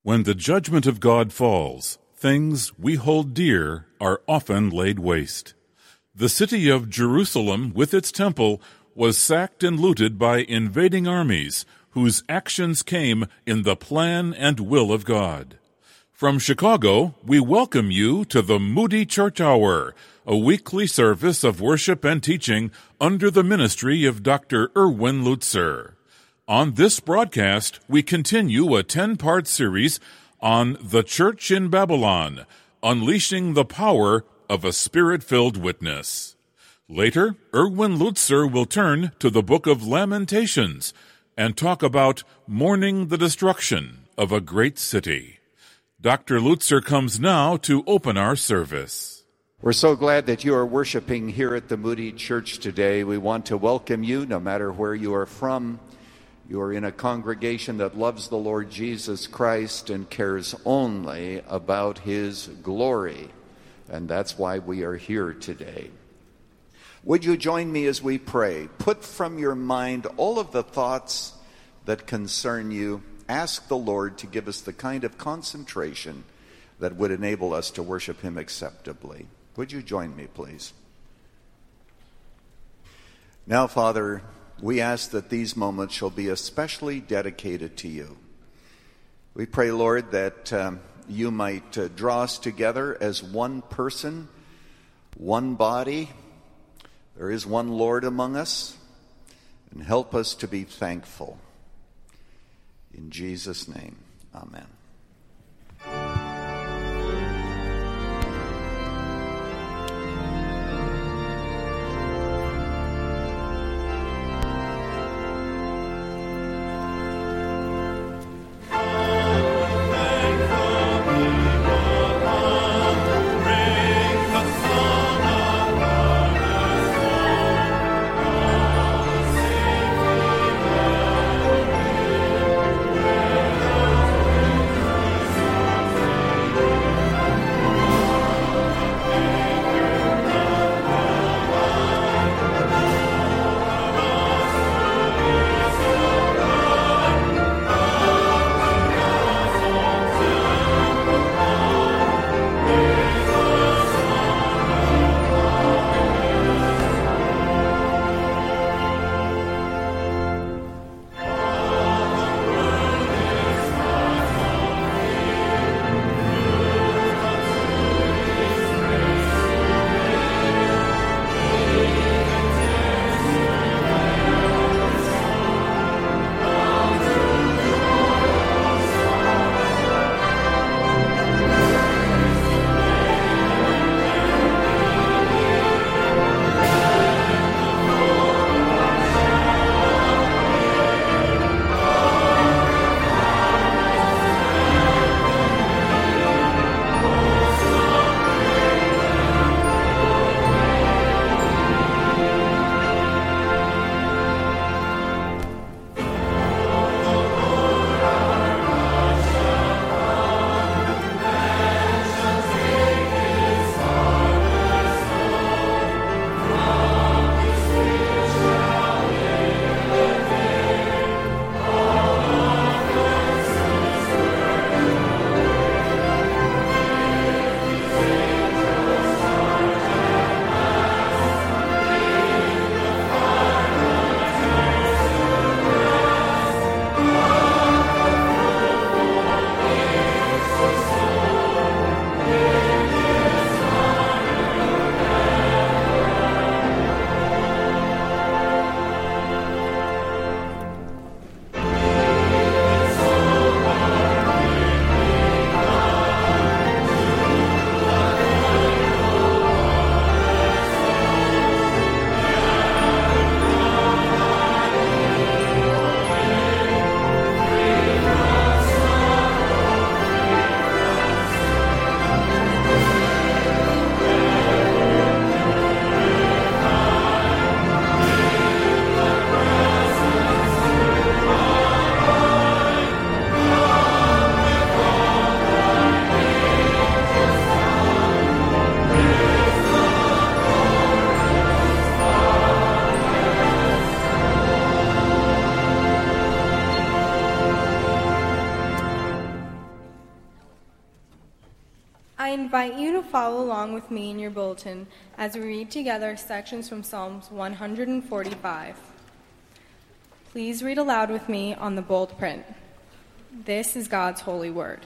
When the judgment of God falls, things we hold dear are often laid waste. The city of Jerusalem, with its temple, was sacked and looted by invading armies whose actions came in the plan and will of God. From Chicago, we welcome you to the Moody Church Hour, a weekly service of worship and teaching under the ministry of Dr. Erwin Lutzer. On this broadcast, we continue a 10-part series on the Church in Babylon, unleashing the power of a Spirit-filled witness. Later, Erwin Lutzer will turn to the Book of Lamentations and talk about mourning the destruction of a great city. Dr. Lutzer comes now to open our service. We're so glad that you are worshiping here at the Moody Church today. We want to welcome you no matter where you are from. You are in a congregation that loves the Lord Jesus Christ and cares only about His glory. And that's why we are here today. Would you join me as we pray? Put from your mind all of the thoughts that concern you. Ask the Lord to give us the kind of concentration that would enable us to worship Him acceptably. Would you join me, please? Now, Father, we ask that these moments shall be especially dedicated to you. We pray, Lord, that you might draw us together as one person, one body. There is one Lord among us, and help us to be thankful. In Jesus' name, amen. I invite you to follow along with me in your bulletin as we read together sections from Psalms 145. Please read aloud with me on the bold print. This is God's holy word.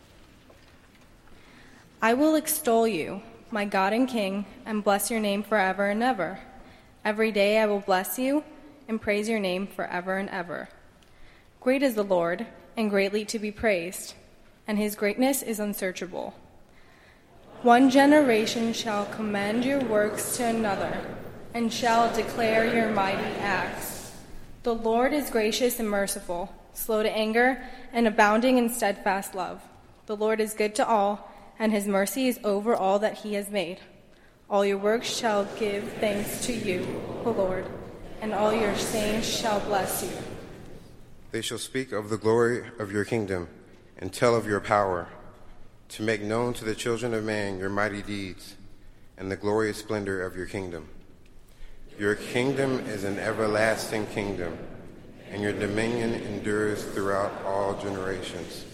I will extol you, my God and King, and bless your name forever and ever. Every day I will bless you and praise your name forever and ever. Great is the Lord, and greatly to be praised, and his greatness is unsearchable. One generation shall commend your works to another, and shall declare your mighty acts. The Lord is gracious and merciful, slow to anger, and abounding in steadfast love. The Lord is good to all, and his mercy is over all that he has made. All your works shall give thanks to you, O Lord, and all your saints shall bless you. They shall speak of the glory of your kingdom and tell of your power, to make known to the children of man your mighty deeds and the glorious splendor of your kingdom. Your kingdom is an everlasting kingdom, and your dominion endures throughout all generations.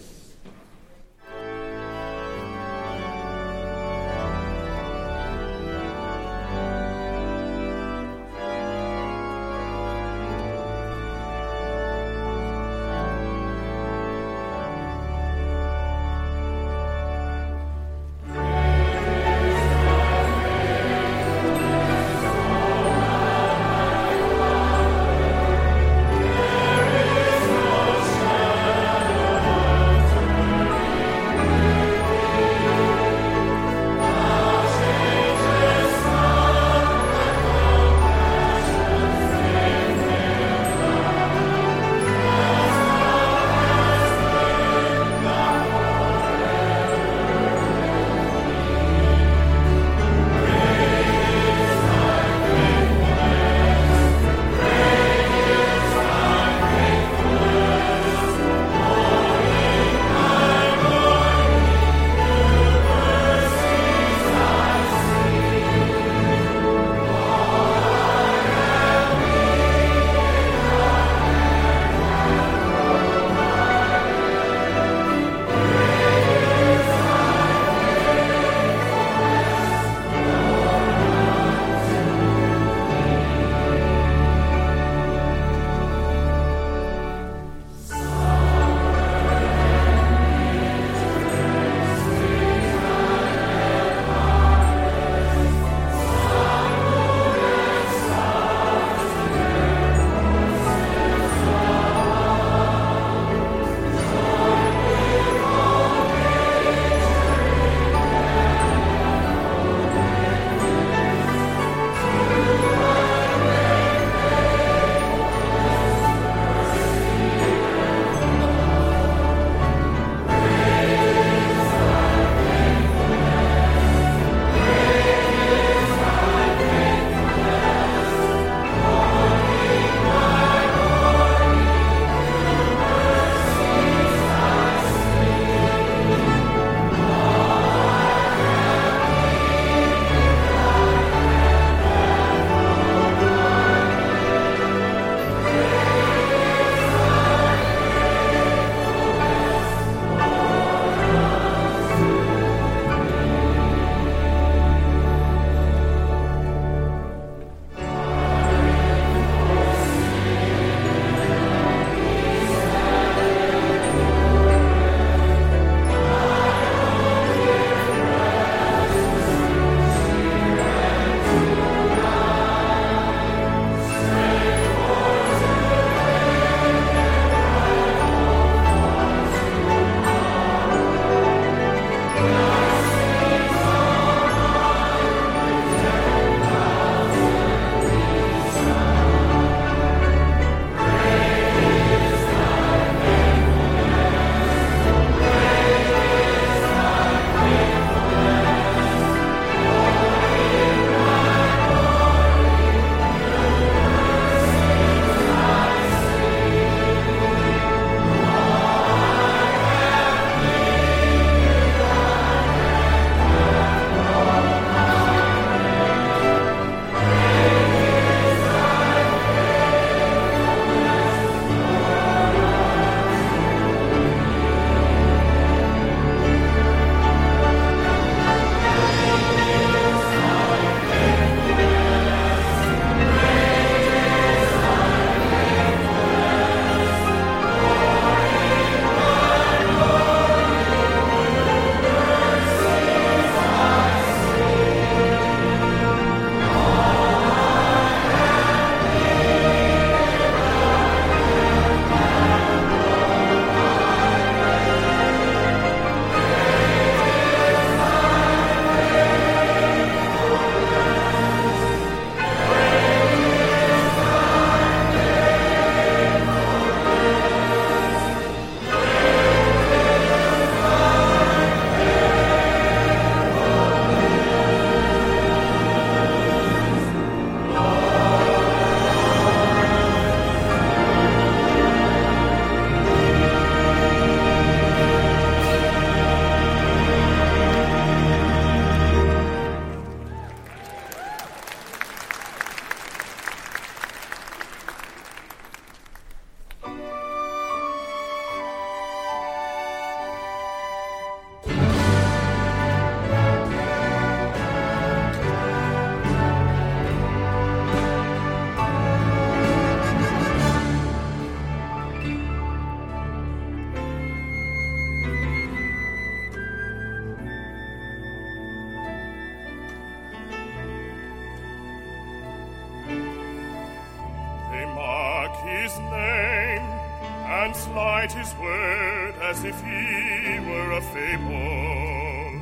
and slight his word as if he were a fable.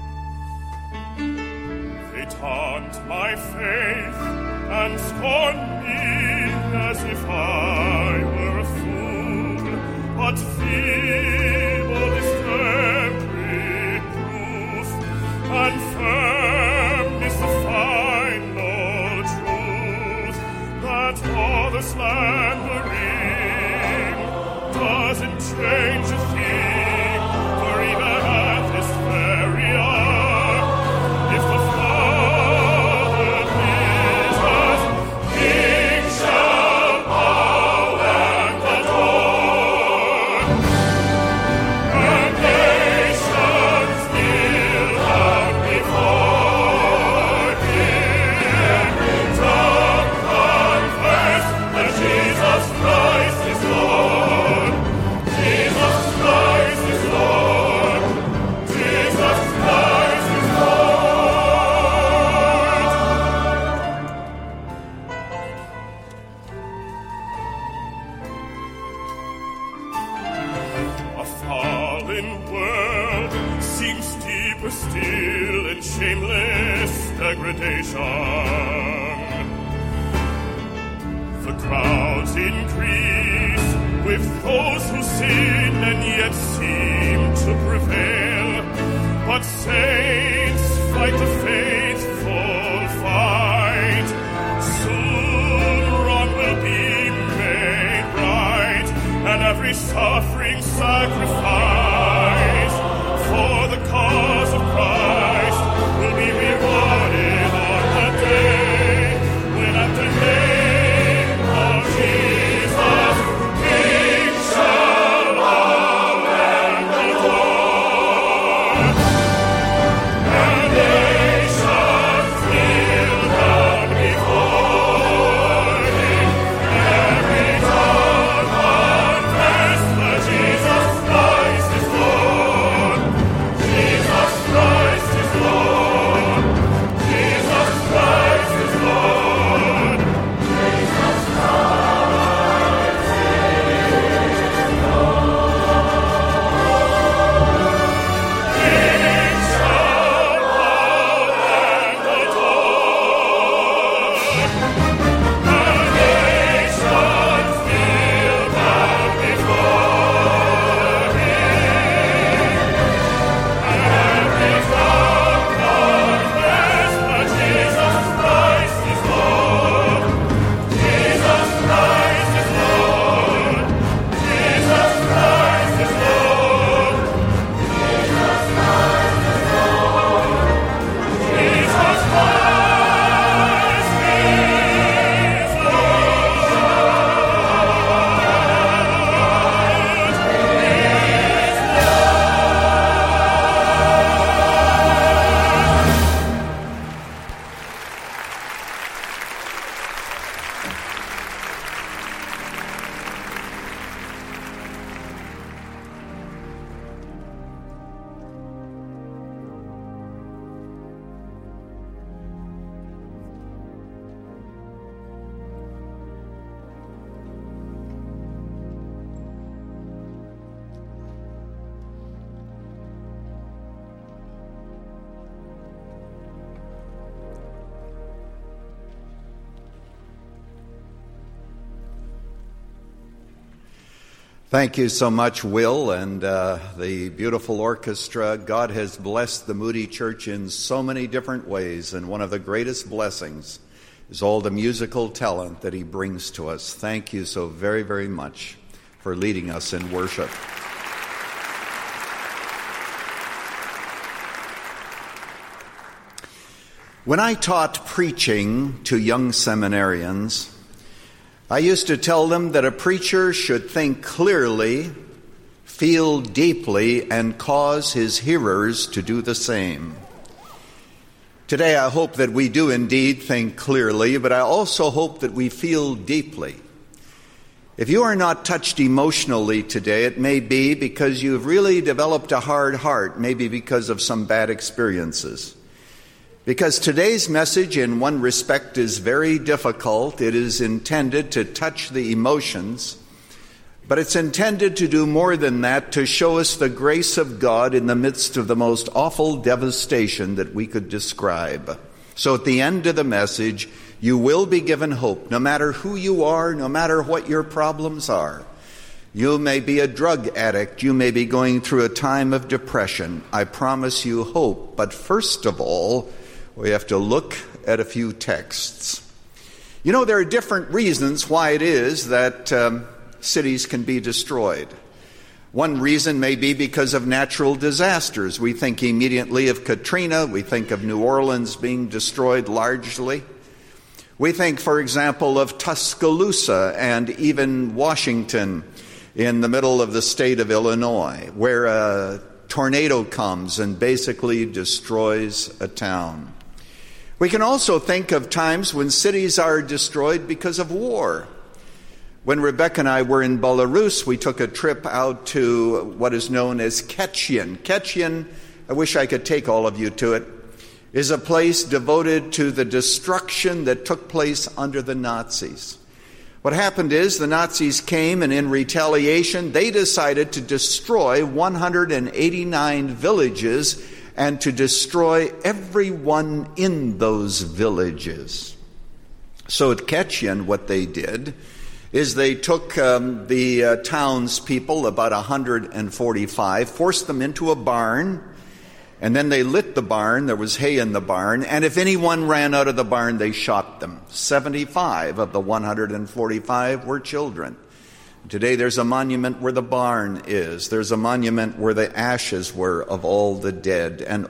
They taunt my faith and scorn me as if I were a fool, but feeble is every proof, and firm is the final truth, that all the slandering doesn't change a thing, for even at this very hour, if the Father bids us, King shall bow and adore, and nations kneel down before him, tongue confess that Jesus Christ is Lord. Jesus Christ is Lord. Jesus Christ is Lord. A fallen world seems deeper still in shameless degradation. The crowds increase with those who sin and yet seem to prevail. But saints fight the faithful fight. Soon wrong will be made right, and every suffering sacrifice for the cause of Christ will be rewarded on the day when at the name of Jesus, King shall bow and adore, and nations kneel down before him, every tongue confess that Jesus Christ is Lord. Jesus Christ is Lord. Jesus Christ is Lord. Jesus Christ is Lord. King shall bow and adore, and nations kneel down before him, every tongue confess that Jesus Christ is Lord. Jesus Christ is Lord. Jesus Christ is Lord. Jesus Christ is Lord. Jesus Christ is Thank you so much, Will, and the beautiful orchestra. God has blessed the Moody Church in so many different ways, and one of the greatest blessings is all the musical talent that he brings to us. Thank you so very, very much for leading us in worship. When I taught preaching to young seminarians, I used to tell them that a preacher should think clearly, feel deeply, and cause his hearers to do the same. Today, I hope that we do indeed think clearly, but I also hope that we feel deeply. If you are not touched emotionally today, it may be because you've really developed a hard heart, maybe because of some bad experiences. Because today's message, in one respect, is very difficult. It is intended to touch the emotions. But it's intended to do more than that, to show us the grace of God in the midst of the most awful devastation that we could describe. So at the end of the message, you will be given hope, no matter who you are, no matter what your problems are. You may be a drug addict. You may be going through a time of depression. I promise you hope. But first of all, we have to look at a few texts. You know, there are different reasons why it is that cities can be destroyed. One reason may be because of natural disasters. We think immediately of Katrina. We think of New Orleans being destroyed largely. We think, for example, of Tuscaloosa and even Washington in the middle of the state of Illinois, where a tornado comes and basically destroys a town. We can also think of times when cities are destroyed because of war. When Rebecca and I were in Belarus, we took a trip out to what is known as Ketchian. Ketchian, I wish I could take all of you to it, is a place devoted to the destruction that took place under the Nazis. What happened is the Nazis came, and in retaliation, they decided to destroy 189 villages and to destroy everyone in those villages. So at Ketchian, what they did is they took the townspeople, about 145, forced them into a barn, and then they lit the barn. There was hay in the barn, and if anyone ran out of the barn, they shot them. 75 of the 145 were children. Today there's a monument where the barn is. There's a monument where the ashes were of all the dead, and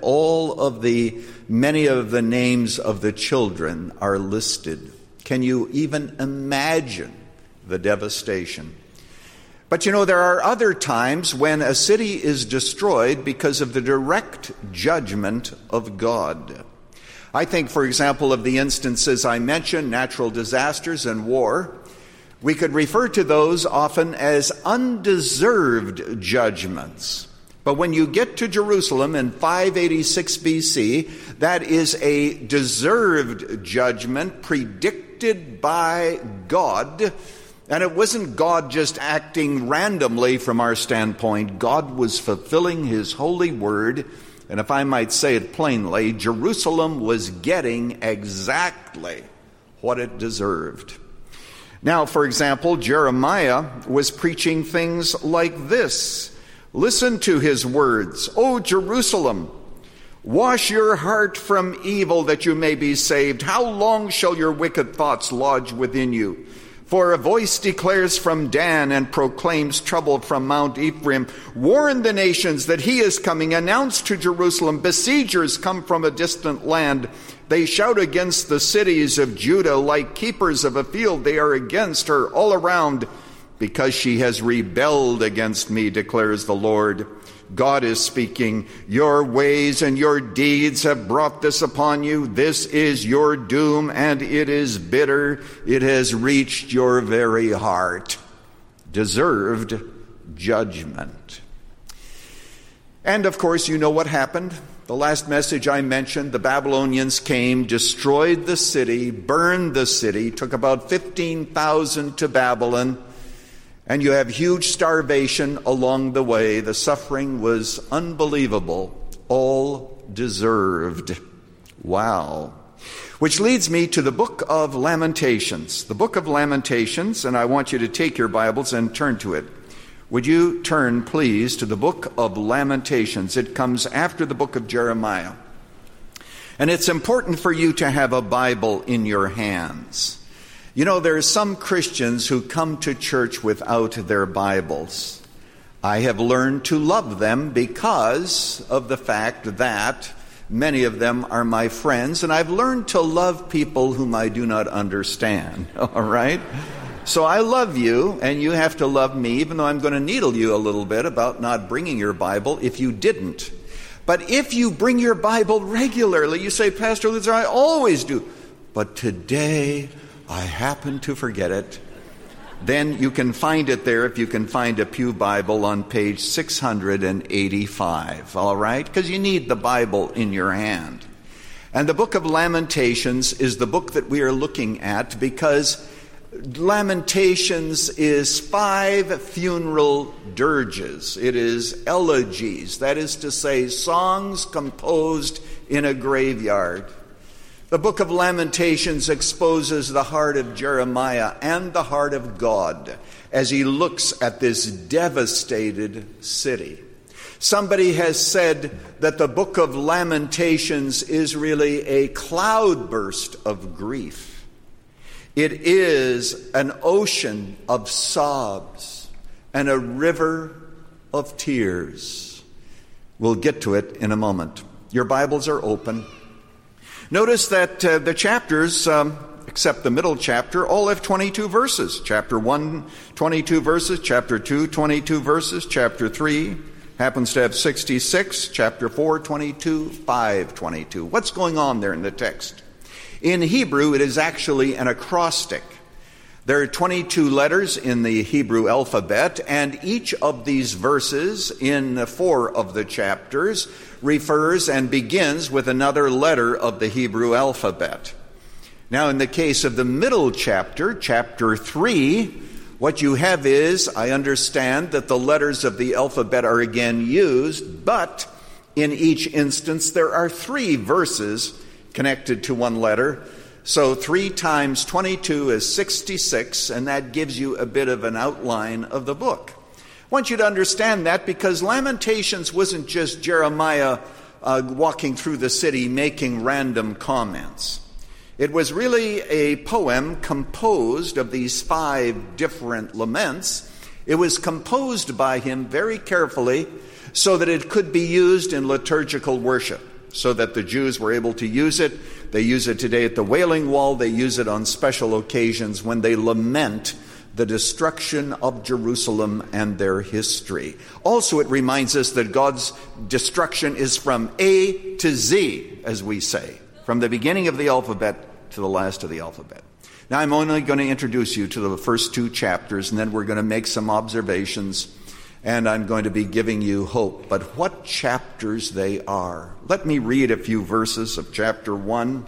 many of the names of the children are listed. Can you even imagine the devastation? But you know, there are other times when a city is destroyed because of the direct judgment of God. I think, for example, of the instances I mentioned, natural disasters and war. We could refer to those often as undeserved judgments. But when you get to Jerusalem in 586 BC, that is a deserved judgment predicted by God. And it wasn't God just acting randomly from our standpoint. God was fulfilling his holy word. And if I might say it plainly, Jerusalem was getting exactly what it deserved. Now, for example, Jeremiah was preaching things like this. Listen to his words. O Jerusalem, wash your heart from evil that you may be saved. How long shall your wicked thoughts lodge within you? For a voice declares from Dan and proclaims trouble from Mount Ephraim. Warn the nations that he is coming. Announce to Jerusalem, besiegers come from a distant land. They shout against the cities of Judah like keepers of a field. They are against her all around because she has rebelled against me, declares the Lord. God is speaking. Your ways and your deeds have brought this upon you. This is your doom, and it is bitter. It has reached your very heart. Deserved judgment. And of course, you know what happened. The last message I mentioned, the Babylonians came, destroyed the city, burned the city, took about 15,000 to Babylon. And you have huge starvation along the way. The suffering was unbelievable, all deserved. Wow. Which leads me to the book of Lamentations. The book of Lamentations, and I want you to take your Bibles and turn to it. Would you turn, please, to the book of Lamentations? It comes after the book of Jeremiah. And it's important for you to have a Bible in your hands. You know, there are some Christians who come to church without their Bibles. I have learned to love them because of the fact that many of them are my friends, and I've learned to love people whom I do not understand, all right? So I love you, and you have to love me, even though I'm going to needle you a little bit about not bringing your Bible if you didn't. But if you bring your Bible regularly, you say, Pastor Luther, I always do. But today I happen to forget it. Then you can find it there if you can find a pew Bible on page 685, all right? Because you need the Bible in your hand. And the book of Lamentations is the book that we are looking at because Lamentations is 5 funeral dirges. It is elegies, that is to say, songs composed in a graveyard. The book of Lamentations exposes the heart of Jeremiah and the heart of God as he looks at this devastated city. Somebody has said that the book of Lamentations is really a cloudburst of grief. It is an ocean of sobs and a river of tears. We'll get to it in a moment. Your Bibles are open. Notice that the chapters, except the middle chapter, all have 22 verses. Chapter 1, 22 verses. Chapter 2, 22 verses. Chapter 3 happens to have 66. Chapter 4, 22. 5, 22. What's going on there in the text? In Hebrew, it is actually an acrostic. There are 22 letters in the Hebrew alphabet, and each of these verses in 4 of the chapters refers and begins with another letter of the Hebrew alphabet. Now, in the case of the middle chapter, chapter 3, what you have is, I understand that the letters of the alphabet are again used, but in each instance there are 3 verses connected to one letter. So 3 times 22 is 66, and that gives you a bit of an outline of the book. I want you to understand that because Lamentations wasn't just Jeremiah walking through the city making random comments. It was really a poem composed of these 5 different laments. It was composed by him very carefully so that it could be used in liturgical worship, so that the Jews were able to use it. They use it today at the Wailing Wall. They use it on special occasions when they lament the destruction of Jerusalem and their history. Also, it reminds us that God's destruction is from A to Z, as we say, from the beginning of the alphabet to the last of the alphabet. Now, I'm only going to introduce you to the first 2 chapters, and then we're going to make some observations, and I'm going to be giving you hope. But what chapters they are. Let me read a few verses of chapter 1.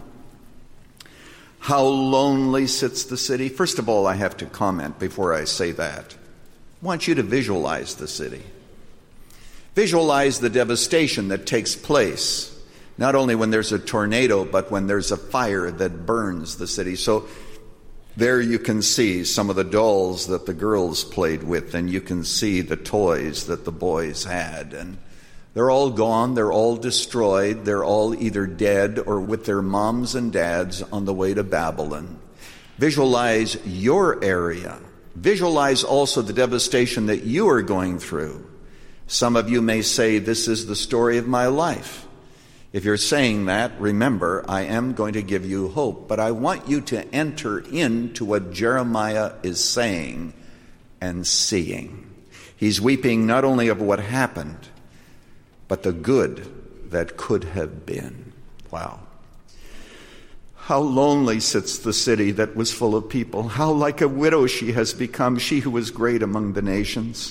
How lonely sits the city. First of all, I have to comment before I say that. I want you to visualize the city. Visualize the devastation that takes place, not only when there's a tornado, but when there's a fire that burns the city. So there you can see some of the dolls that the girls played with, and you can see the toys that the boys had. And they're all gone, they're all destroyed, they're all either dead or with their moms and dads on the way to Babylon. Visualize your area. Visualize also the devastation that you are going through. Some of you may say, this is the story of my life. If you're saying that, remember, I am going to give you hope. But I want you to enter into what Jeremiah is saying and seeing. He's weeping not only over what happened, but the good that could have been. Wow. How lonely sits the city that was full of people. How like a widow she has become, she who was great among the nations.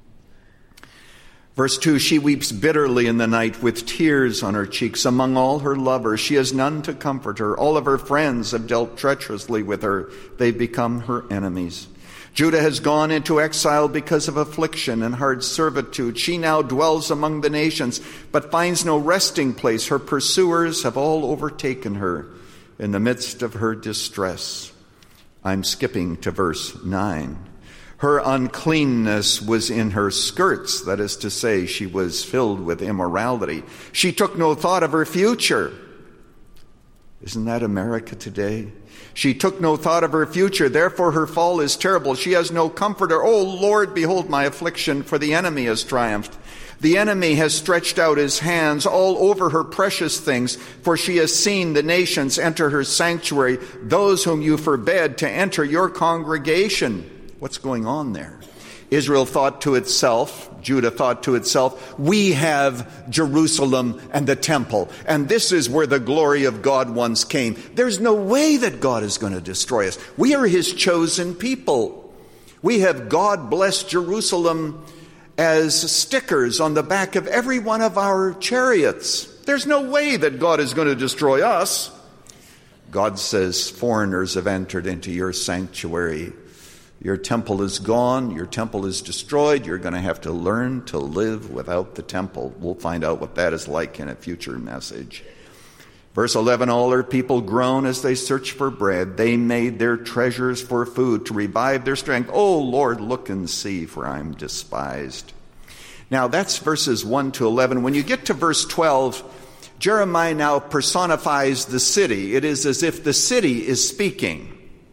Verse 2, she weeps bitterly in the night with tears on her cheeks. Among all her lovers, she has none to comfort her. All of her friends have dealt treacherously with her. They've become her enemies. Judah has gone into exile because of affliction and hard servitude. She now dwells among the nations, but finds no resting place. Her pursuers have all overtaken her in the midst of her distress. I'm skipping to verse 9. Her uncleanness was in her skirts, that is to say, she was filled with immorality. She took no thought of her future. Isn't that America today? She took no thought of her future, therefore her fall is terrible. She has no comforter. Oh Lord, behold my affliction, for the enemy has triumphed. The enemy has stretched out his hands all over her precious things, for she has seen the nations enter her sanctuary, those whom you forbade to enter your congregation. What's going on there? Israel thought to itself, Judah thought to itself, we have Jerusalem and the temple, and this is where the glory of God once came. There's no way that God is going to destroy us. We are his chosen people. We have God bless Jerusalem as stickers on the back of every one of our chariots. There's no way that God is going to destroy us. God says, foreigners have entered into your sanctuary. Your temple is gone. Your temple is destroyed. You're going to have to learn to live without the temple. We'll find out what that is like in a future message. Verse 11, all their people groan as they search for bread. They made their treasures for food to revive their strength. Oh, Lord, look and see, for I am despised. Now, that's verses 1 to 11. When you get to verse 12, Jeremiah now personifies the city. It is as if the city is speaking.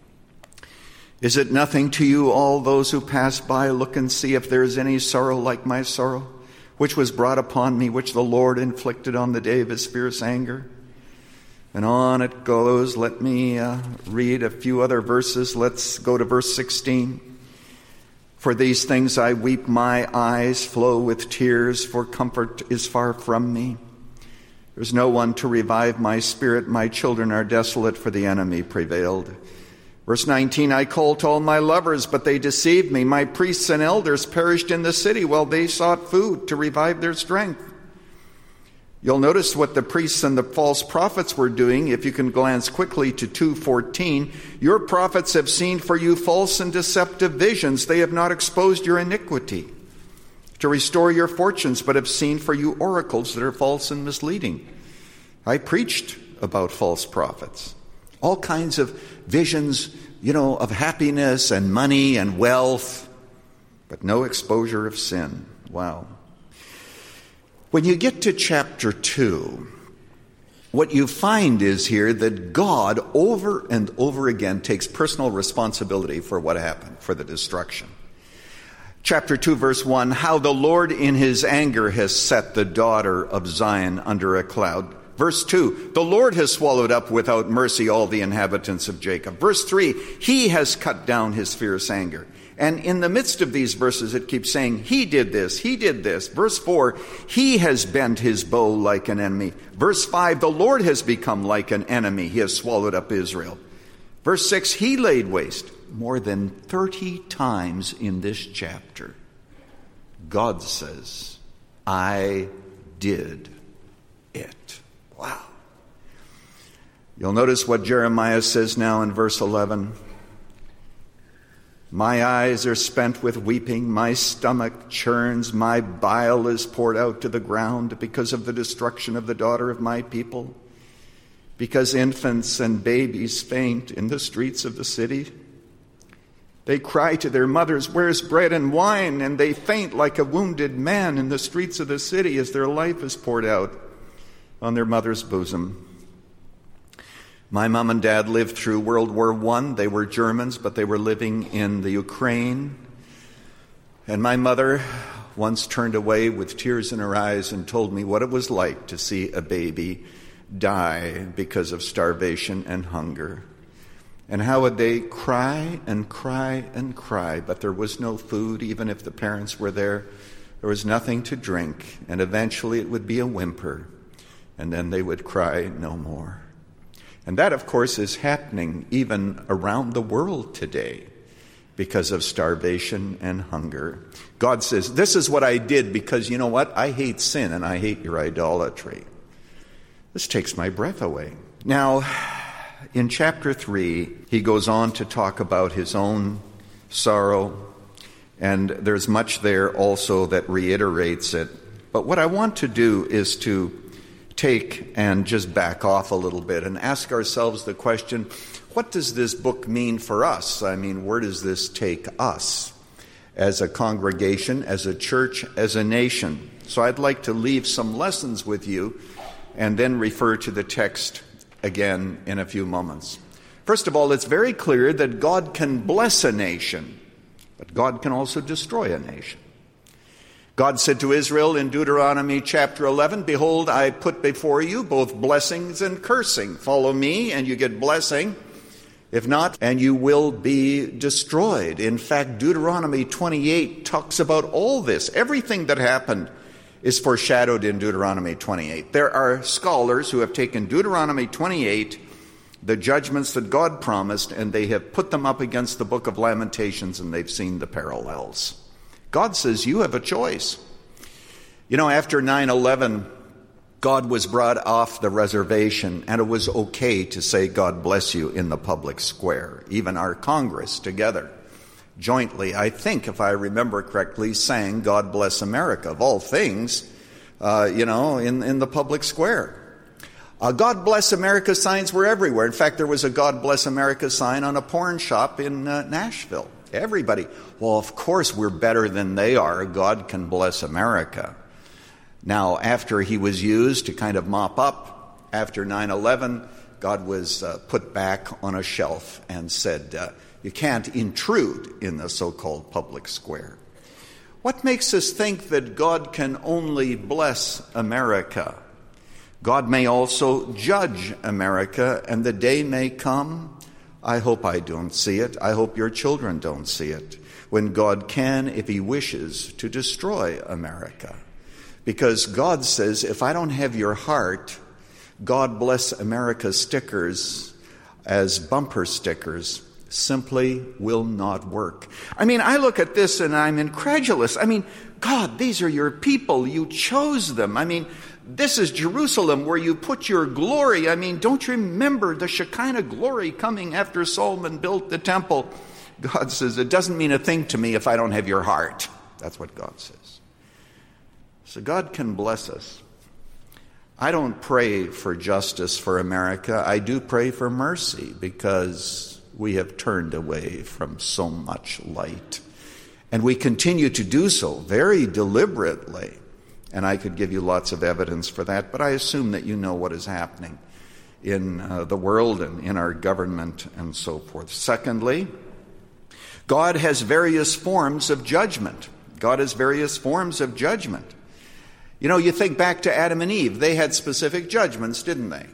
Is it nothing to you, all those who pass by? Look and see if there is any sorrow like my sorrow, which was brought upon me, which the Lord inflicted on the day of his fierce anger. And on it goes. Let me read a few other verses. Let's go to verse 16. For these things I weep, my eyes flow with tears, for comfort is far from me. There's no one to revive my spirit. My children are desolate, for the enemy prevailed. Verse 19, I called to all my lovers, but they deceived me. My priests and elders perished in the city while they sought food to revive their strength. You'll notice what the priests and the false prophets were doing. If you can glance quickly to 2:14, your prophets have seen for you false and deceptive visions. They have not exposed your iniquity to restore your fortunes, but have seen for you oracles that are false and misleading. I preached about false prophets. All kinds of visions, of happiness and money and wealth, but no exposure of sin. Wow. When you get to chapter 2, what you find is here that God over and over again takes personal responsibility for what happened, for the destruction. Chapter 2, verse 1, how the Lord in his anger has set the daughter of Zion under a cloud. Verse 2, the Lord has swallowed up without mercy all the inhabitants of Jacob. Verse 3, he has cut down his fierce anger. And in the midst of these verses, it keeps saying, he did this, he did this. Verse 4, he has bent his bow like an enemy. Verse 5, the Lord has become like an enemy. He has swallowed up Israel. Verse 6, he laid waste. More than 30 times in this chapter, God says, I did it. Wow. You'll notice what Jeremiah says now in verse 11. My eyes are spent with weeping, my stomach churns, my bile is poured out to the ground because of the destruction of the daughter of my people, because infants and babies faint in the streets of the city. They cry to their mothers, where's bread and wine? And they faint like a wounded man in the streets of the city as their life is poured out on their mother's bosom. My mom and dad lived through World War I. They were Germans, but they were living in the Ukraine. And my mother once turned away with tears in her eyes and told me what it was like to see a baby die because of starvation and hunger. And how would they cry and cry and cry, but there was no food, even if the parents were there. There was nothing to drink, and eventually it would be a whimper, and then they would cry no more. And that, of course, is happening even around the world today because of starvation and hunger. God says, this is what I did because, you know what? I hate sin and I hate your idolatry. This takes my breath away. Now, in chapter 3, he goes on to talk about his own sorrow, and there's much there also that reiterates it. But what I want to do is to take and just back off a little bit and ask ourselves the question, what does this book mean for us? I mean, where does this take us as a congregation, as a church, as a nation? So I'd like to leave some lessons with you and then refer to the text again in a few moments. First of all, it's very clear that God can bless a nation, but God can also destroy a nation. God said to Israel in Deuteronomy chapter 11, behold, I put before you both blessings and cursing. Follow me and you get blessing. If not, and you will be destroyed. In fact, Deuteronomy 28 talks about all this. Everything that happened is foreshadowed in Deuteronomy 28. There are scholars who have taken Deuteronomy 28, the judgments that God promised, and they have put them up against the book of Lamentations, and they've seen the parallels. God says you have a choice. You know, after 9/11, God was brought off the reservation, and it was okay to say God bless you in the public square. Even our Congress together, jointly, I think, if I remember correctly, sang God Bless America, of all things, in the public square. God Bless America signs were everywhere. In fact, there was a God Bless America sign on a porn shop in Nashville. Everybody, well, of course we're better than they are. God can bless America. Now, after he was used to kind of mop up, after 9/11, God was put back on a shelf and said, you can't intrude in the so-called public square. What makes us think that God can only bless America? God may also judge America, and the day may come, I hope I don't see it, I hope your children don't see it, when God can, if he wishes, to destroy America. Because God says, if I don't have your heart, God Bless America stickers as bumper stickers simply will not work. I mean, I look at this and I'm incredulous. I mean, God, these are your people. You chose them. I mean, this is Jerusalem where you put your glory. I mean, don't you remember the Shekinah glory coming after Solomon built the temple? God says, it doesn't mean a thing to me if I don't have your heart. That's what God says. So God can bless us. I don't pray for justice for America. I do pray for mercy because we have turned away from so much light. And we continue to do so very deliberately. And I could give you lots of evidence for that, but I assume that you know what is happening in the world and in our government and so forth. Secondly, God has various forms of judgment. God has various forms of judgment. You know, you think back to Adam and Eve. They had specific judgments, didn't they?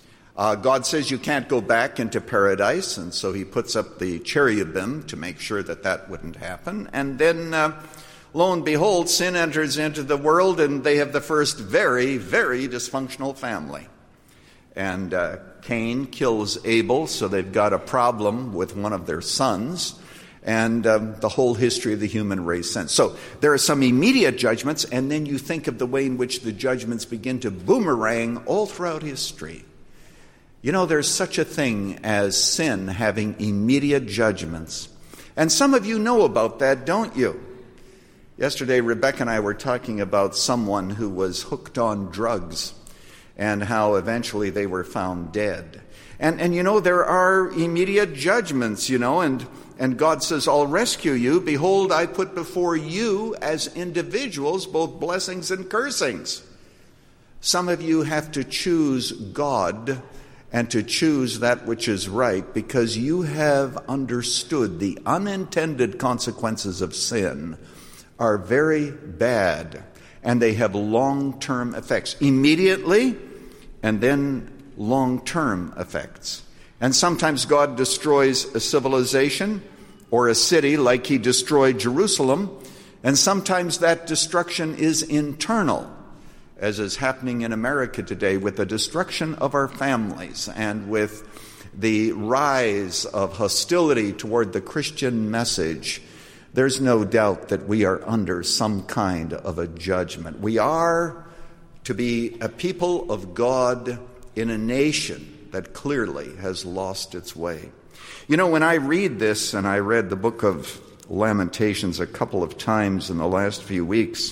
God says you can't go back into paradise, and so he puts up the cherubim to make sure that that wouldn't happen. And then, lo and behold, sin enters into the world, and they have the first very, very dysfunctional family. And Cain kills Abel, so they've got a problem with one of their sons. And the whole history of the human race since. So there are some immediate judgments, and then you think of the way in which the judgments begin to boomerang all throughout history. You know, there's such a thing as sin having immediate judgments. And some of you know about that, don't you? Yesterday, Rebecca and I were talking about someone who was hooked on drugs and how eventually they were found dead. And you know, there are immediate judgments, you know, and God says, I'll rescue you. Behold, I put before you as individuals both blessings and cursings. Some of you have to choose God and to choose that which is right because you have understood the unintended consequences of sin are very bad and they have long-term effects. Immediately and then long-term effects. And sometimes God destroys a civilization or a city like he destroyed Jerusalem, and sometimes that destruction is internal, as is happening in America today with the destruction of our families and with the rise of hostility toward the Christian message. There's no doubt that we are under some kind of a judgment. We are to be a people of God in a nation that clearly has lost its way. You know, when I read this, and I read the book of Lamentations a couple of times in the last few weeks,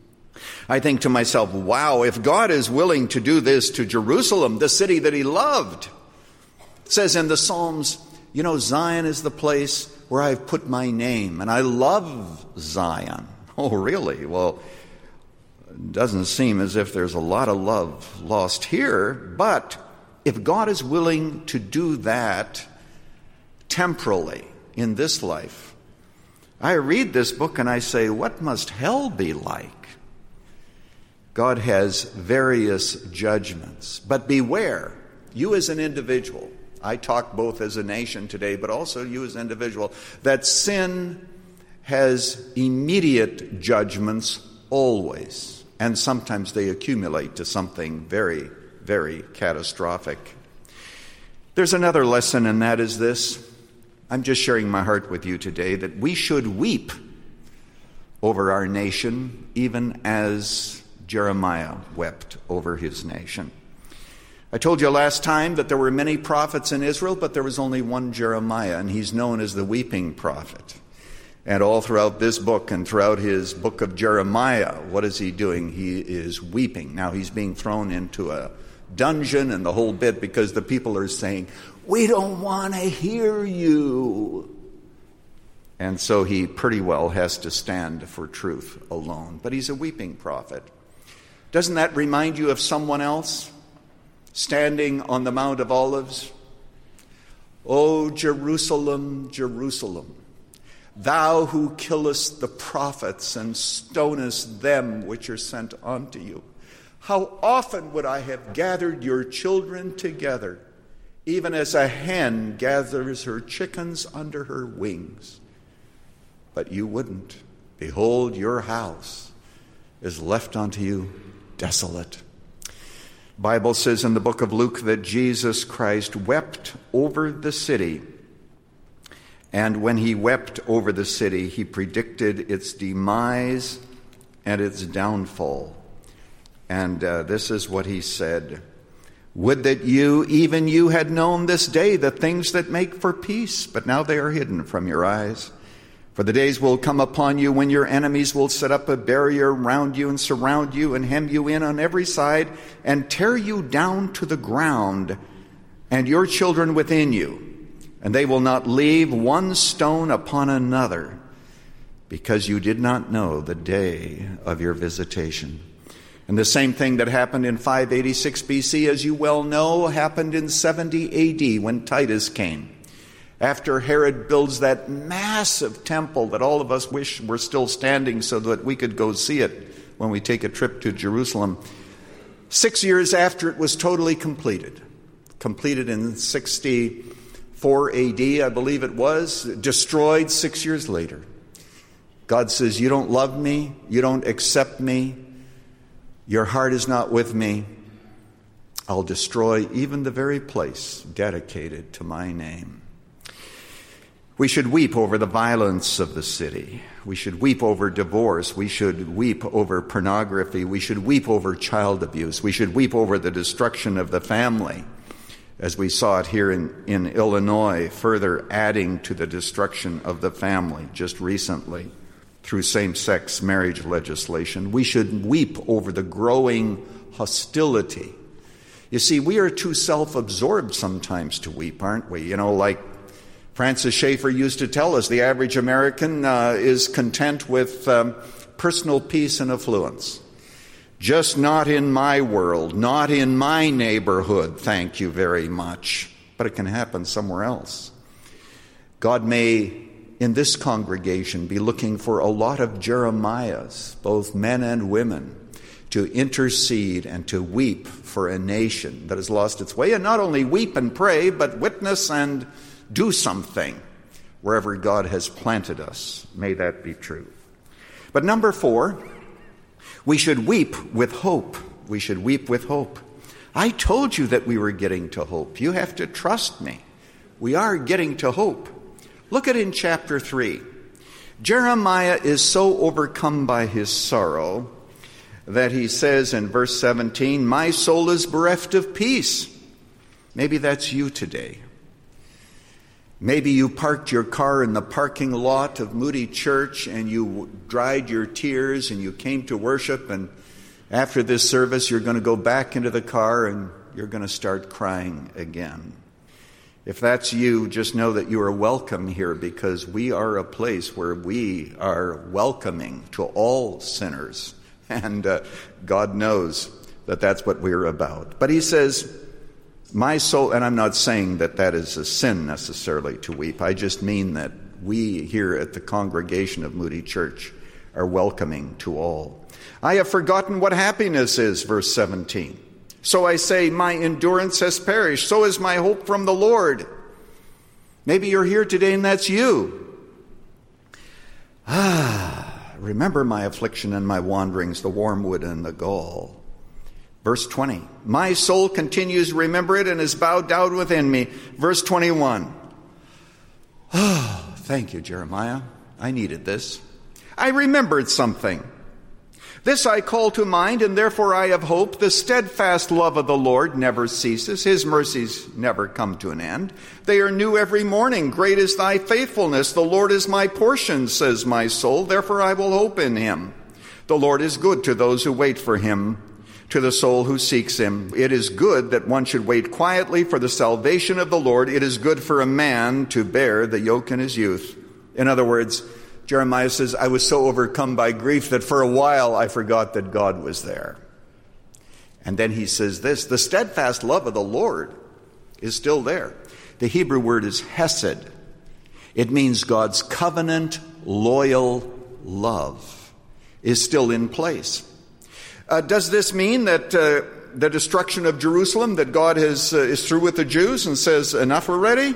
I think to myself, wow, if God is willing to do this to Jerusalem, the city that he loved. It says in the Psalms, you know, Zion is the place where I've put my name, and I love Zion. Oh, really? Well, it doesn't seem as if there's a lot of love lost here, but if God is willing to do that temporally in this life, I read this book and I say, what must hell be like? God has various judgments. But beware, you as an individual, I talk both as a nation today, but also you as an individual, that sin has immediate judgments always. And sometimes they accumulate to something very, very catastrophic. There's another lesson, and that is this. I'm just sharing my heart with you today that we should weep over our nation, even as Jeremiah wept over his nation. I told you last time that there were many prophets in Israel, but there was only one Jeremiah, and he's known as the weeping prophet. And all throughout this book and throughout his book of Jeremiah, what is he doing? He is weeping. Now he's being thrown into a dungeon and the whole bit because the people are saying, "We don't want to hear you." And so he pretty well has to stand for truth alone. But he's a weeping prophet. Doesn't that remind you of someone else standing on the Mount of Olives? "O Jerusalem, Jerusalem, thou who killest the prophets and stonest them which are sent unto you, how often would I have gathered your children together, even as a hen gathers her chickens under her wings. But you wouldn't. Behold, your house is left unto you desolate." Bible says in the book of Luke that Jesus Christ wept over the city. And when he wept over the city, he predicted its demise and its downfall. And this is what he said: "Would that you, even you, had known this day the things that make for peace, but now they are hidden from your eyes. For the days will come upon you when your enemies will set up a barrier round you and surround you and hem you in on every side and tear you down to the ground and your children within you. And they will not leave one stone upon another, because you did not know the day of your visitation." And the same thing that happened in 586 BC, as you well know, happened in 70 AD when Titus came. After Herod builds that massive temple that all of us wish were still standing so that we could go see it when we take a trip to Jerusalem. 6 years after it was totally completed in 64 AD, I believe it was, destroyed 6 years later. God says, "You don't love me, you don't accept me, your heart is not with me. I'll destroy even the very place dedicated to my name." We should weep over the violence of the city. We should weep over divorce. We should weep over pornography. We should weep over child abuse. We should weep over the destruction of the family, as we saw it here in Illinois, further adding to the destruction of the family just recently through same-sex marriage legislation. We should weep over the growing hostility. You see, we are too self-absorbed sometimes to weep, aren't we? You know, like Francis Schaeffer used to tell us, the average American is content with personal peace and affluence. Just not in my world, not in my neighborhood, thank you very much. But it can happen somewhere else. God may, in this congregation, be looking for a lot of Jeremiahs, both men and women, to intercede and to weep for a nation that has lost its way. And not only weep and pray, but witness and do something wherever God has planted us. May that be true. But number 4, we should weep with hope. We should weep with hope. I told you that we were getting to hope. You have to trust me. We are getting to hope. Look at in chapter 3. Jeremiah is so overcome by his sorrow that he says in verse 17, "My soul is bereft of peace." Maybe that's you today. Maybe you parked your car in the parking lot of Moody Church and you dried your tears and you came to worship, and after this service you're going to go back into the car and you're going to start crying again. If that's you, just know that you are welcome here, because we are a place where we are welcoming to all sinners. And God knows that that's what we're about. But he says, "My soul," and I'm not saying that that is a sin necessarily to weep. I just mean that we here at the congregation of Moody Church are welcoming to all. "I have forgotten what happiness is," verse 17. "So I say, my endurance has perished. So is my hope from the Lord." Maybe you're here today and that's you. Remember my affliction and my wanderings, the wormwood and the gall. Verse 20, "My soul continues to remember it and is bowed down within me." Verse 21, "Oh, thank you, Jeremiah. I needed this. I remembered something. This I call to mind, and therefore I have hope. The steadfast love of the Lord never ceases. His mercies never come to an end. They are new every morning. Great is thy faithfulness. The Lord is my portion, says my soul. Therefore I will hope in him. The Lord is good to those who wait for him, to the soul who seeks him. It is good that one should wait quietly for the salvation of the Lord. It is good for a man to bear the yoke in his youth. In other words, Jeremiah says, I was so overcome by grief that for a while I forgot that God was there. And then he says this, the steadfast love of the Lord is still there. The Hebrew word is hesed. It means God's covenant, loyal love is still in place. Does this mean that the destruction of Jerusalem, that God is through with the Jews and says, enough already?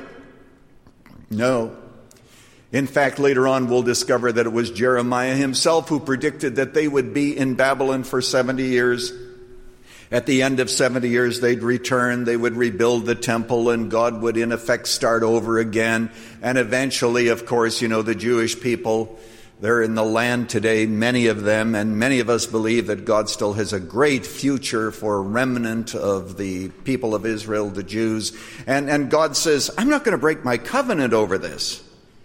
No. In fact, later on we'll discover that it was Jeremiah himself who predicted that they would be in Babylon for 70 years. At the end of 70 years, they'd return, they would rebuild the temple, and God would in effect start over again. And eventually, of course, you know, the Jewish people, they're in the land today, many of them, and many of us believe that God still has a great future for a remnant of the people of Israel, the Jews. And God says, I'm not going to break my covenant over this.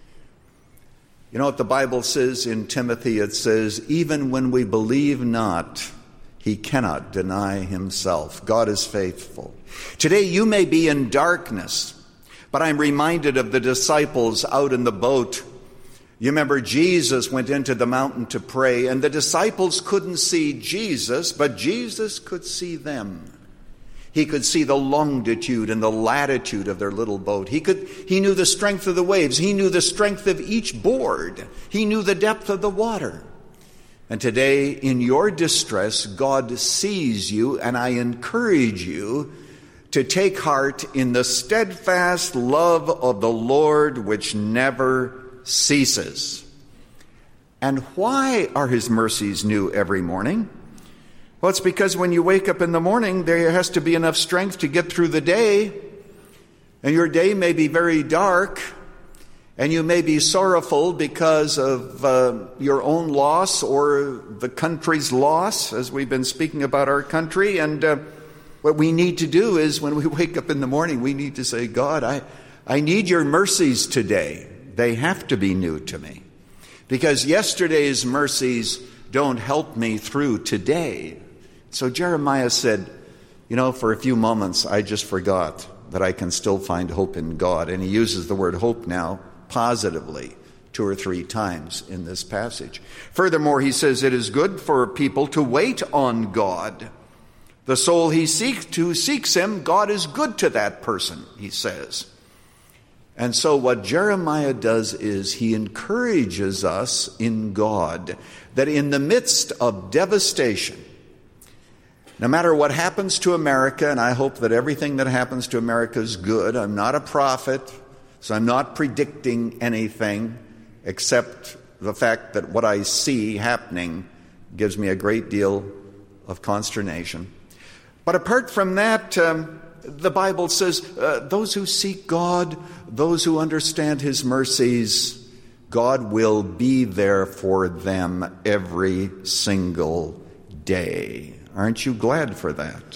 You know what the Bible says in Timothy? It says, even when we believe not, he cannot deny himself. God is faithful. Today you may be in darkness, but I'm reminded of the disciples out in the boat. You remember Jesus went into the mountain to pray, and the disciples couldn't see Jesus, but Jesus could see them. He could see the longitude and the latitude of their little boat. He knew the strength of the waves. He knew the strength of each board. He knew the depth of the water. And today, in your distress, God sees you, and I encourage you to take heart in the steadfast love of the Lord, which never ceases. And why are his mercies new every morning? Well, it's because when you wake up in the morning, there has to be enough strength to get through the day. And your day may be very dark, and you may be sorrowful because of your own loss or the country's loss, as we've been speaking about our country. And what we need to do is when we wake up in the morning, we need to say, God, I need your mercies today. They have to be new to me. Because yesterday's mercies don't help me through today. So Jeremiah said, you know, for a few moments, I just forgot that I can still find hope in God. And he uses the word hope now positively 2 or 3 times in this passage. Furthermore, he says it is good for people to wait on God. The soul who seeks him, God is good to that person, he says. And so what Jeremiah does is he encourages us in God that in the midst of devastation, no matter what happens to America, and I hope that everything that happens to America is good. I'm not a prophet, so I'm not predicting anything except the fact that what I see happening gives me a great deal of consternation. But apart from that, the Bible says those who seek God, those who understand his mercies, God will be there for them every single day. Aren't you glad for that?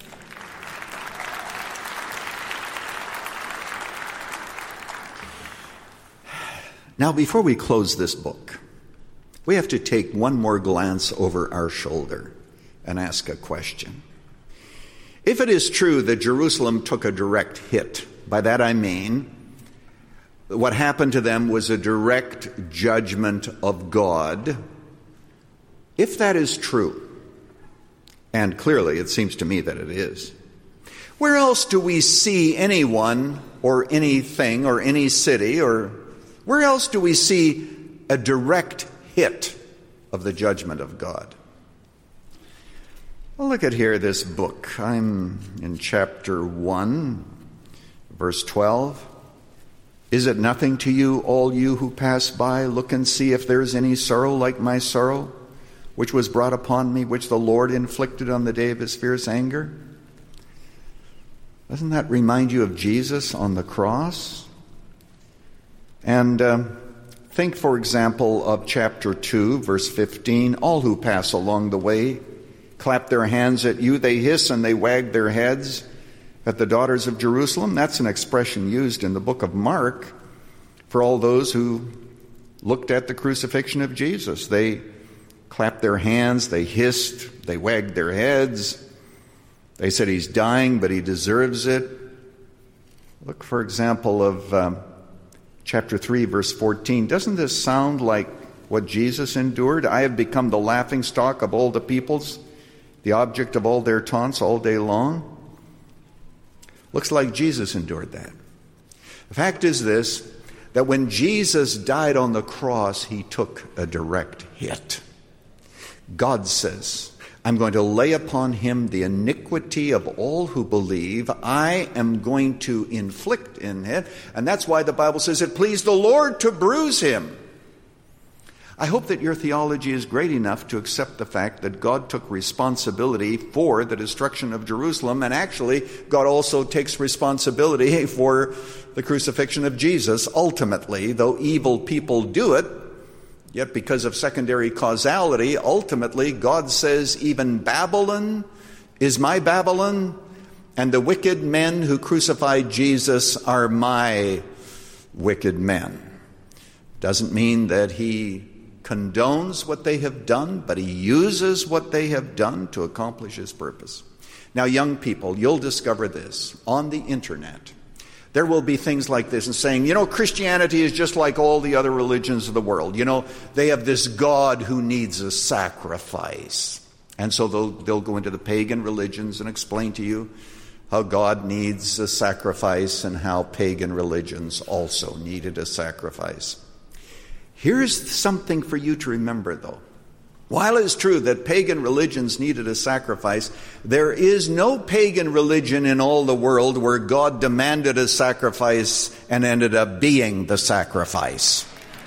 Now, before we close this book, we have to take one more glance over our shoulder and ask a question. If it is true that Jerusalem took a direct hit, by that I mean what happened to them was a direct judgment of God, if that is true, and clearly it seems to me that it is, where else do we see anyone or anything or any city, or where else do we see a direct hit of the judgment of God? Well, look at here, this book. I'm in chapter 1, verse 12. Is it nothing to you, all you who pass by? Look and see if there is any sorrow like my sorrow, which was brought upon me, which the Lord inflicted on the day of his fierce anger. Doesn't that remind you of Jesus on the cross? And Think, for example, of chapter 2, verse 15. All who pass along the way clap their hands at you. They hiss and they wag their heads at the daughters of Jerusalem. That's an expression used in the book of Mark for all those who looked at the crucifixion of Jesus. They clapped their hands, they hissed, they wagged their heads. They said he's dying, but he deserves it. Look, for example, of chapter 3, verse 14. Doesn't this sound like what Jesus endured? I have become the laughingstock of all the peoples, the object of all their taunts all day long. Looks like Jesus endured that. The fact is this, that when Jesus died on the cross, he took a direct hit. God says, I'm going to lay upon him the iniquity of all who believe. I am going to inflict in it. And that's why the Bible says it pleased the Lord to bruise him. I hope that your theology is great enough to accept the fact that God took responsibility for the destruction of Jerusalem, and actually God also takes responsibility for the crucifixion of Jesus ultimately, though evil people do it. Yet because of secondary causality, ultimately God says even Babylon is my Babylon, and the wicked men who crucified Jesus are my wicked men. Doesn't mean that he condones what they have done, but he uses what they have done to accomplish his purpose. Now, young people, you'll discover this on the internet. There will be things like this and saying, Christianity is just like all the other religions of the world. They have this God who needs a sacrifice. And so they'll go into the pagan religions and explain to you how God needs a sacrifice and how pagan religions also needed a sacrifice. Here's something for you to remember, though. While it's true that pagan religions needed a sacrifice, there is no pagan religion in all the world where God demanded a sacrifice and ended up being the sacrifice.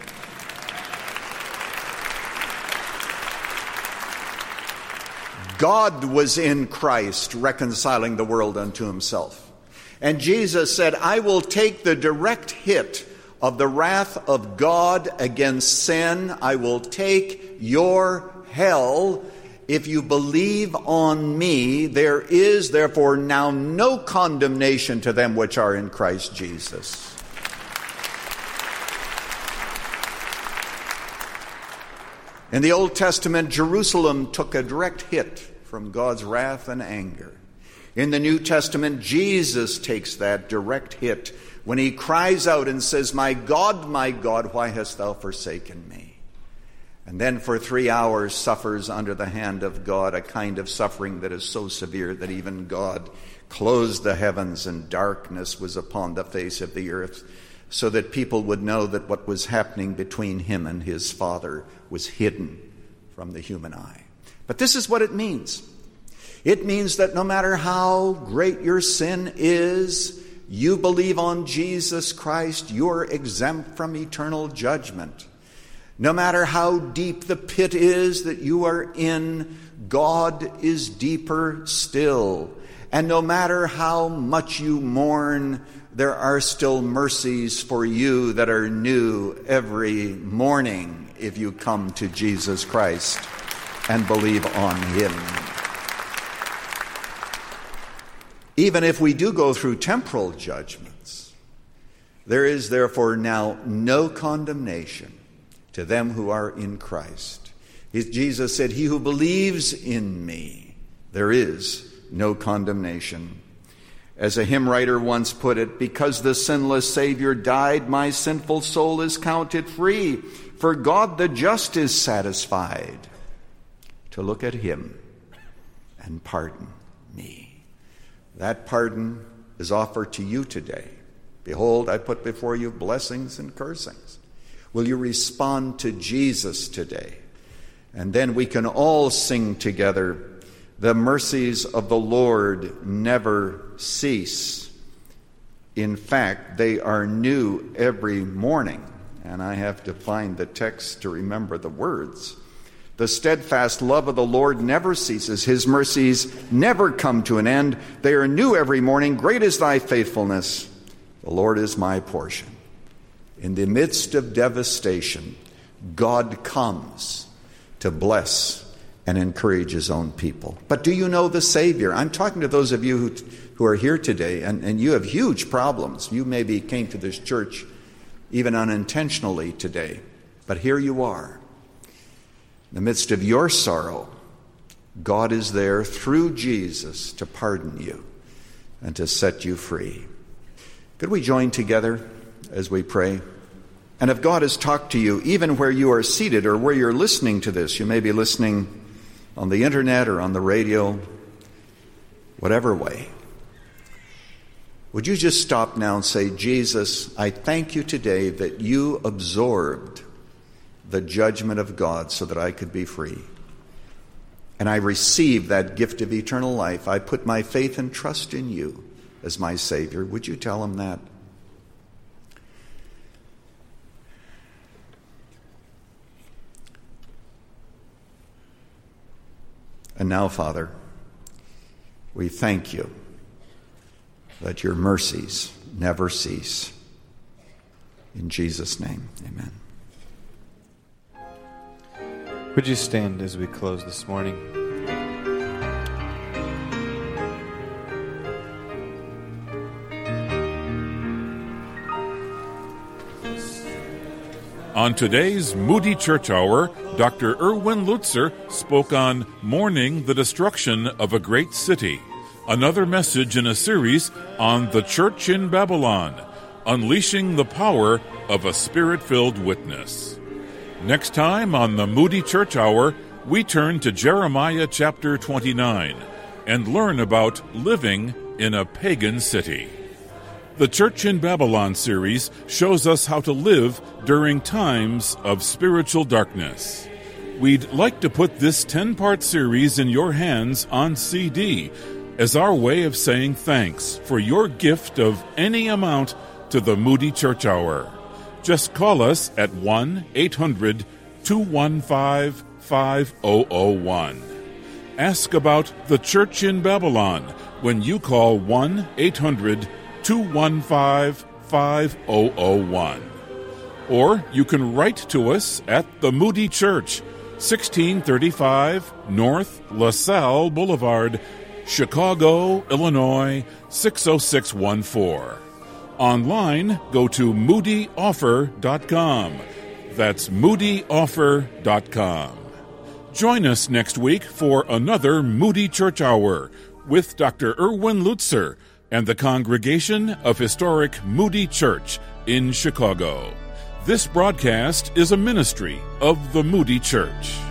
God was in Christ reconciling the world unto himself. And Jesus said, I will take the direct hit of the wrath of God against sin. I will take your hell. If you believe on me, there is therefore now no condemnation to them which are in Christ Jesus. In the Old Testament, Jerusalem took a direct hit from God's wrath and anger. In the New Testament, Jesus takes that direct hit when he cries out and says, my God, why hast thou forsaken me? And then for 3 hours suffers under the hand of God, a kind of suffering that is so severe that even God closed the heavens and darkness was upon the face of the earth, so that people would know that what was happening between him and his Father was hidden from the human eye. But this is what it means. It means that no matter how great your sin is, you believe on Jesus Christ, you're exempt from eternal judgment. No matter how deep the pit is that you are in, God is deeper still. And no matter how much you mourn, there are still mercies for you that are new every morning if you come to Jesus Christ and believe on him. Even if we do go through temporal judgments, there is therefore now no condemnation to them who are in Christ. Jesus said, he who believes in me, there is no condemnation. As a hymn writer once put it, because the sinless Savior died, my sinful soul is counted free. For God the just is satisfied to look at him and pardon me. That pardon is offered to you today. Behold, I put before you blessings and cursings. Will you respond to Jesus today? And then we can all sing together, the mercies of the Lord never cease. In fact, they are new every morning. And I have to find the text to remember the words. The steadfast love of the Lord never ceases. His mercies never come to an end. They are new every morning. Great is thy faithfulness. The Lord is my portion. In the midst of devastation, God comes to bless and encourage his own people. But do you know the Savior? I'm talking to those of you who are here today, and you have huge problems. You maybe came to this church even unintentionally today, but here you are. In the midst of your sorrow, God is there through Jesus to pardon you and to set you free. Could we join together as we pray? And if God has talked to you, even where you are seated or where you're listening to this, you may be listening on the internet or on the radio, whatever way, would you just stop now and say, Jesus, I thank you today that you absorbed the judgment of God so that I could be free. And I receive that gift of eternal life. I put my faith and trust in you as my Savior. Would you tell him that? And now, Father, we thank you that your mercies never cease. In Jesus' name, amen. Would you stand as we close this morning? On today's Moody Church Hour, Dr. Erwin Lutzer spoke on Mourning the Destruction of a Great City, another message in a series on the Church in Babylon, unleashing the power of a Spirit-filled witness. Next time on the Moody Church Hour, we turn to Jeremiah chapter 29 and learn about living in a pagan city. The Church in Babylon series shows us how to live during times of spiritual darkness. We'd like to put this 10-part series in your hands on CD as our way of saying thanks for your gift of any amount to the Moody Church Hour. Just call us at 1-800-215-5001. Ask about the Church in Babylon when you call 1-800-215-5001. Or you can write to us at the Moody Church, 1635 North LaSalle Boulevard, Chicago, Illinois, 60614. Online, go to moodyoffer.com. That's moodyoffer.com. Join us next week for another Moody Church Hour with Dr. Erwin Lutzer and the congregation of historic Moody Church in Chicago. This broadcast is a ministry of the Moody Church.